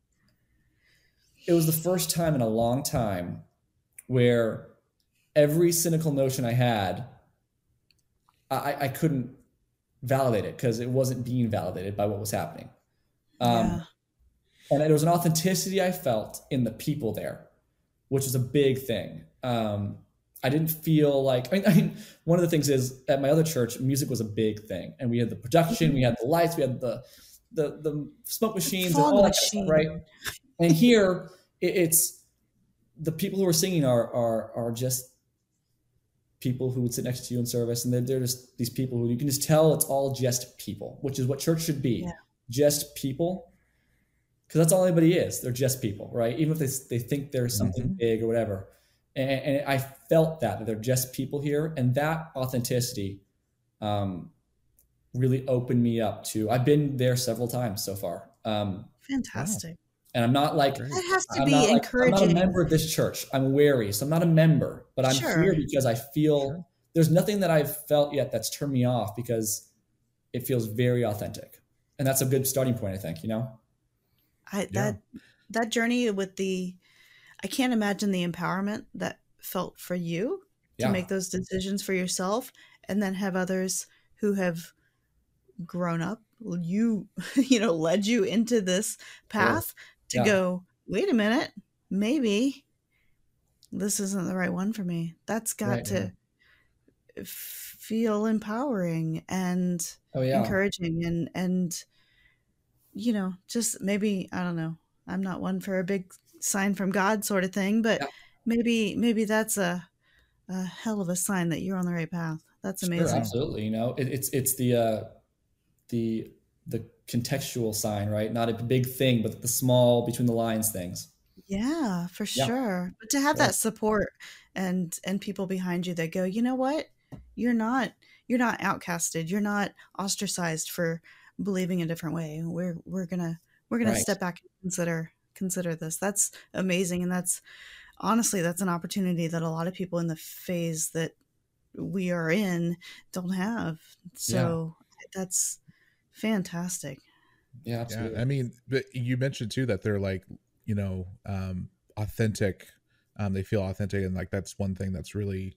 it was the first time in a long time where every cynical notion I had, I couldn't validate it because it wasn't being validated by what was happening. And there was an authenticity I felt in the people there, which is a big thing. I didn't feel like, I mean, one of the things is at my other church, music was a big thing. And we had the production, we had the lights, we had the smoke machines and all that stuff, right? And here it's the people who are singing are just people who would sit next to you in service. And they're just these people who you can just tell it's all just people, which is what church should be. Yeah. Just people. Because that's all anybody is. They're just people, right? Even if they think there's something big or whatever. And I felt that they're just people here. And that authenticity really opened me up to, I've been there several times so far. Fantastic. Wow. And I'm not like, that has to be encouraging. I'm not a member of this church. I'm wary. So I'm not a member, but I'm here because I feel there's nothing that I've felt yet that's turned me off, because it feels very authentic. And that's a good starting point, I think, That journey with I can't imagine the empowerment that felt for you to make those decisions for yourself, and then have others who have grown up, led you into this path to go, wait a minute, maybe this isn't the right one for me. That's got to feel empowering and encouraging and just maybe, I don't know, I'm not one for a big sign from God sort of thing, but maybe that's a hell of a sign that you're on the right path. That's amazing. Sure, absolutely. It's the contextual sign, right? Not a big thing, but the small between the lines things. Yeah, for sure. But to have that support and people behind you that go, you know what? You're not outcasted. You're not ostracized for believing a different way. We're gonna step back and consider this. That's amazing. And that's an opportunity that a lot of people in the phase that we are in don't have. So that's fantastic. Yeah, absolutely. I mean, but you mentioned too that they're like, authentic. They feel authentic, and like that's one thing that's really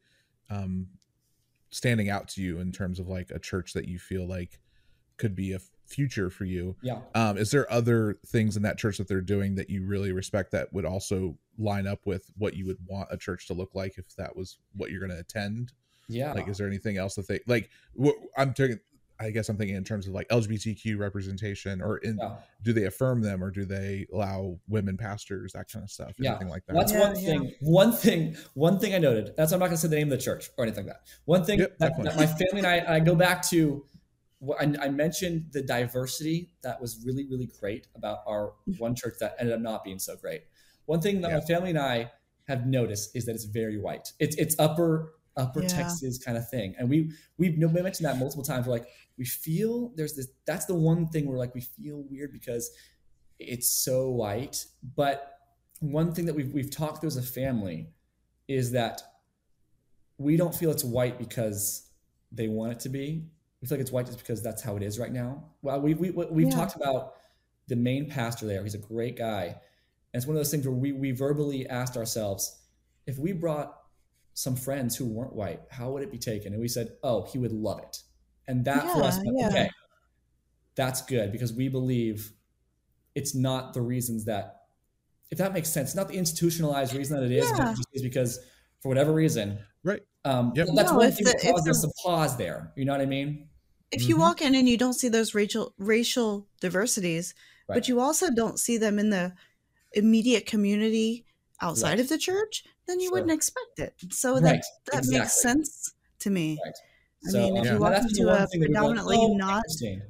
standing out to you in terms of like a church that you feel like could be a future for you. Is there other things in that church that they're doing that you really respect that would also line up with what you would want a church to look like if that was what you're going to attend? Like, is there anything else that they like? I guess I'm thinking in terms of like LGBTQ representation, or do they affirm them, or do they allow women pastors, that kind of stuff, anything like that? That's one thing I noted. That's why I'm not going to say the name of the church or anything like that. One thing that my family and I go back to, I mentioned the diversity that was really, really great about our one church that ended up not being so great. One thing that my family and I have noticed is that it's very white. It's upper Texas kind of thing. And we mentioned that multiple times. We're like, we feel that's the one thing we're like, we feel weird because it's so white. But one thing that we've talked through as a family is that we don't feel it's white because they want it to be. We feel like it's white just because that's how it is right now. Well, we've talked about the main pastor there. He's a great guy. And it's one of those things where we verbally asked ourselves, if we brought some friends who weren't white, how would it be taken? And we said, oh, he would love it. And that for us, okay, that's good, because we believe it's not the reasons that, if that makes sense, not the institutionalized reason that it is, but it just is because for whatever reason, right? That's one thing that caused us to pause there. You know what I mean? If you walk in and you don't see those racial diversities, but you also don't see them in the immediate community outside of the church, then you wouldn't expect it. So that makes sense to me. Right. I mean, if you walk into a predominantly not...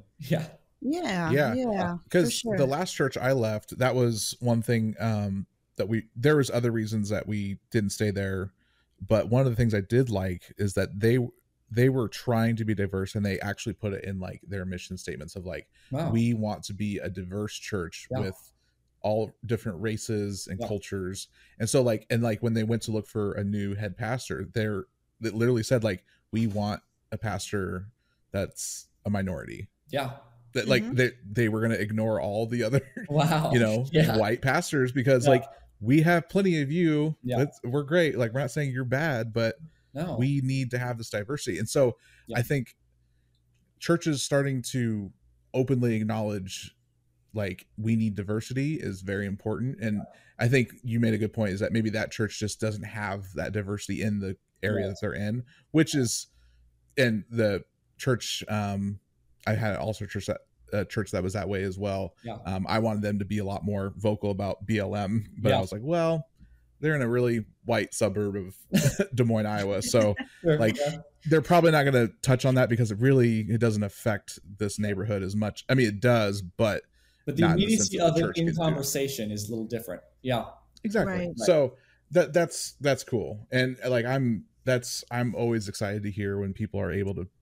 Because the last church I left, that was one thing there was other reasons that we didn't stay there. But one of the things I did like is that they were trying to be diverse, and they actually put it in like their mission statements of like, we want to be a diverse church with all different races and cultures. And so like when they went to look for a new head pastor, they literally said like, we want a pastor that's a minority. Yeah. That like they were going to ignore all the other, wow, white pastors because like we have plenty of you. Yeah. We're great. Like we're not saying you're bad, but we need to have this diversity. And so I think churches starting to openly acknowledge like we need diversity is very important. And I think you made a good point, is that maybe that church just doesn't have that diversity in the area that they're in, which is in the church. I had also a church that was that way as well. I wanted them to be a lot more vocal about BLM, but I was like, well, they're in a really white suburb of Des Moines, Iowa. So like they're probably not going to touch on that because it doesn't affect this neighborhood as much. I mean, it does, but the immediacy of it in conversation is a little different. Yeah, exactly. Right. So that's cool. And like, I'm always excited to hear when people are able to,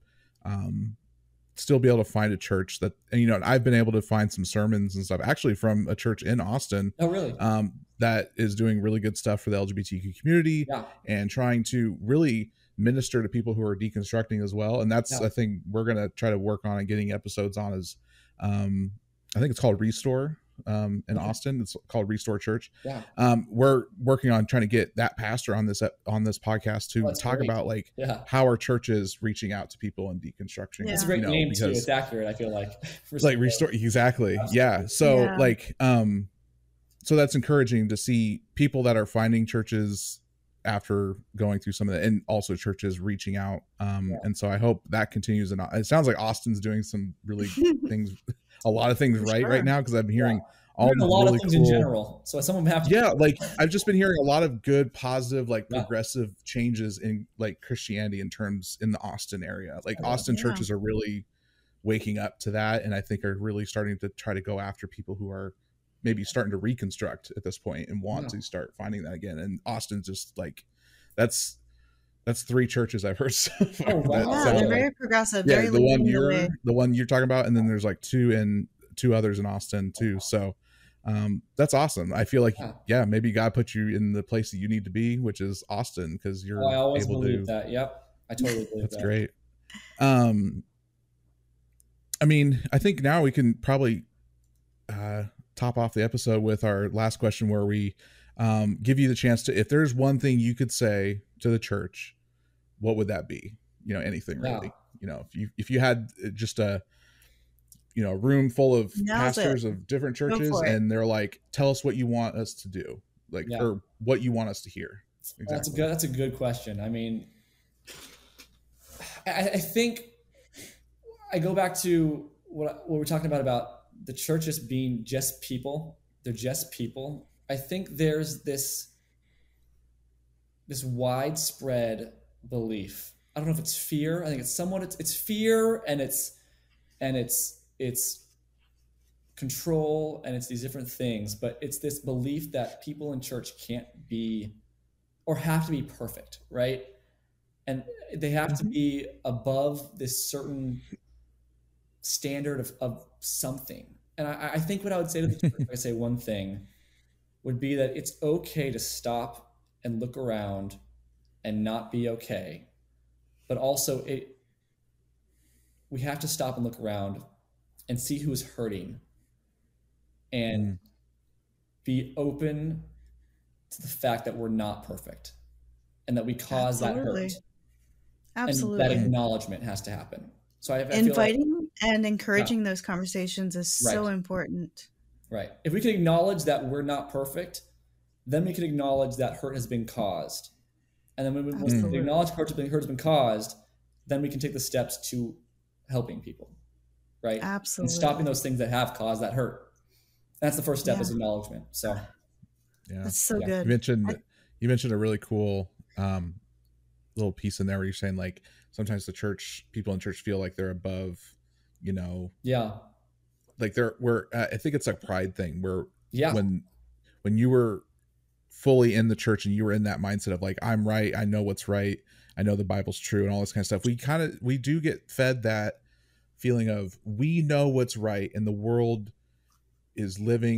still be able to find a church that, and I've been able to find some sermons and stuff actually from a church in Austin. Oh, really? That is doing really good stuff for the LGBTQ community and trying to really minister to people who are deconstructing as well. And that's a thing we're going to try to work on and getting episodes on is, I think it's called Restore in Austin. It's called Restore Church. We're working on trying to get that pastor on this podcast to talk about like how our church is reaching out to people in deconstruction. It's a great name too. It's accurate. I feel like like Restore. Exactly. Yeah. So like, so that's encouraging to see people that are finding churches after going through some of that, and also churches reaching out. And so I hope that continues. And it sounds like Austin's doing some really things, a lot of things right now, because I'm hearing a lot of things in general. So some of them have to like I've just been hearing a lot of good, positive, like progressive changes in like Christianity in the Austin area. Like Austin churches are really waking up to that, and I think are really starting to try to go after people who are maybe starting to reconstruct at this point and want to start finding that again. And Austin's just like that's 3 churches I've heard so far. Oh, wow. They're very progressive. Yeah, very the one you're talking about, and then there's like 2 others in Austin too. So that's awesome. I feel like maybe God put you in the place that you need to be, which is Austin, because you're I always able believe that. Yep, I totally believe that's great. I mean, I think now we can probably top off the episode with our last question, where we give you the chance to, if there's one thing you could say to the church, what would that be? Anything really. If you had just a room full of pastors of different churches, and they're like, tell us what you want us to do, like, or what you want us to hear. Exactly. That's a good question. I mean, I think I go back to what we're talking about the churches being just people. They're just people. I think there's this widespread belief. I don't know if it's fear. I think it's somewhat it's fear, and it's control, and it's these different things, but it's this belief that people in church can't be or have to be perfect, right? And they have to be above this certain standard of something. And I think what I would say to the church, if I say one thing, would be that it's okay to stop and look around and not be okay. But also we have to stop and look around and see who's hurting, and be open to the fact that we're not perfect and that we cause that hurt. Absolutely. And that acknowledgement has to happen. So inviting and encouraging those conversations is so important. Right. If we can acknowledge that we're not perfect, then we can acknowledge that hurt has been caused. And then when we acknowledge hurt has been caused, then we can take the steps to helping people. Right. Absolutely. And stopping those things that have caused that hurt. That's the first step, is acknowledgement. So that's so good. You mentioned a really cool little piece in there where you're saying, like, sometimes people in church feel like they're above, like I think it's a pride thing where when you were fully in the church and you were in that mindset of like, I'm right, I know what's right, I know the Bible's true, and all this kind of stuff, we do get fed that feeling of, we know what's right, and the world is living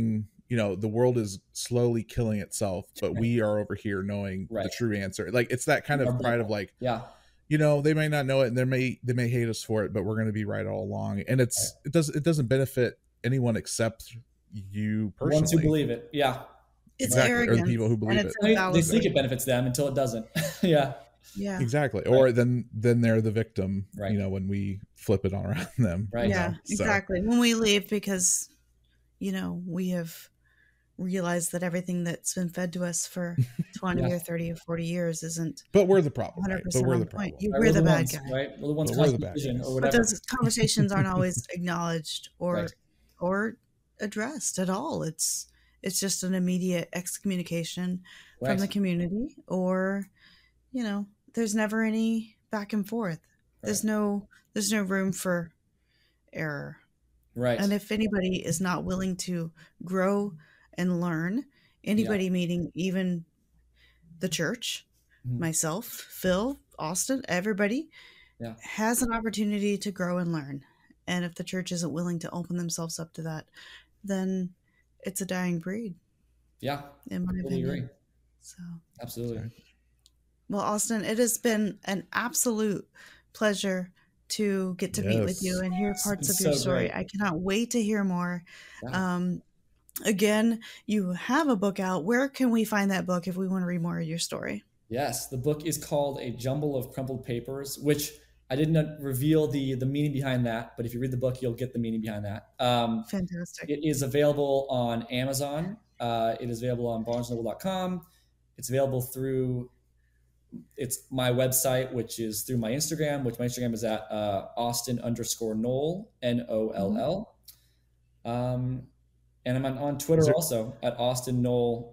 you know, the world is slowly killing itself, but we are over here knowing the true answer. Like, it's that kind of pride of like, you know, they may not know it and they may hate us for it, but we're going to be right all along. And it doesn't benefit anyone except you personally. The ones who believe it. Yeah. It's exactly. arrogant. Or the people who believe it. They think it benefits them until it doesn't. Yeah. Exactly. Or then they're the victim, you know, when we flip it all around them. Right. Yeah, exactly. When we leave because, you know, we have realized that everything that's been fed to us for 20 or 30 or 40 years isn't. But we're the problem. 100% Right? But we're the problem. We're the bad guy. Right. We're the ones we're the bad guys. or whatever. But those conversations aren't always acknowledged or addressed at all. It's just an immediate excommunication from the community, or, you know, there's never any back and forth. There's no room for error. Right. And if anybody is not willing to grow and learn, anybody, meaning even the church, myself, Phil, Austin, everybody has an opportunity to grow and learn. And if the church isn't willing to open themselves up to that, then it's a dying breed. Yeah. In my opinion. Agree. So absolutely. Well, Austin, it has been an absolute pleasure to get to meet with you and hear parts of your story. Great. I cannot wait to hear more. Yeah. Again, you have a book out. Where can we find that book if we want to read more of your story? Yes, the book is called A Jumble of Crumpled Papers, which I didn't reveal the meaning behind that, but if you read the book, you'll get the meaning behind that. Fantastic. It is available on Amazon. It is available on BarnesandNoble.com. It's available through my website, which is through my Instagram, which my Instagram is at Austin_Knoll, Noll. And I'm on Twitter also at AustinKnoll_.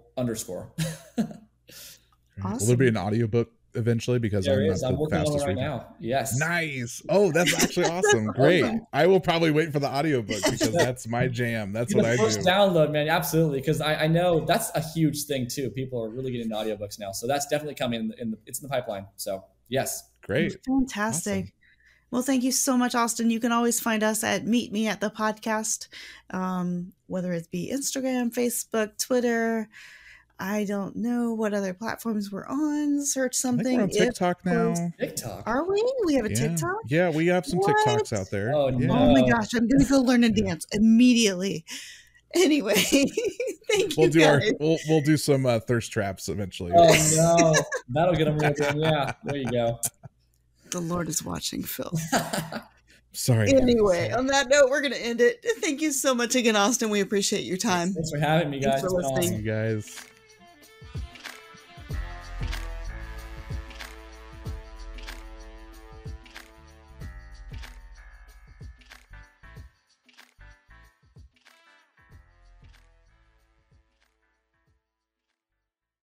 Awesome. Will there be an audiobook eventually? Because I'm working on it right now. Yes. Nice. Oh, that's actually awesome. Great. Awesome. I will probably wait for the audiobook because that's my jam. That's what I do. First download, man. Absolutely. Because I know that's a huge thing too. People are really getting into audiobooks now. So that's definitely coming it's in the pipeline. So yes. Great. Fantastic. Awesome. Well, thank you so much, Austin. You can always find us at Meet Me at the Podcast, whether it be Instagram, Facebook, Twitter. I don't know what other platforms we're on. Search something. I think we're on TikTok now. TikTok. Are we? We have a TikTok? Yeah, we have some TikToks out there. Oh, no. Oh my gosh, I'm going to go learn and dance immediately. Anyway, thank you guys. We'll do some thirst traps eventually. Oh no, that'll get them real good. Yeah, there you go. The Lord is watching, Phil. Sorry. Anyway, on that note, we're going to end it. Thank you so much again, Austin. We appreciate your time. Thanks for having me, guys. Thanks for listening. You guys.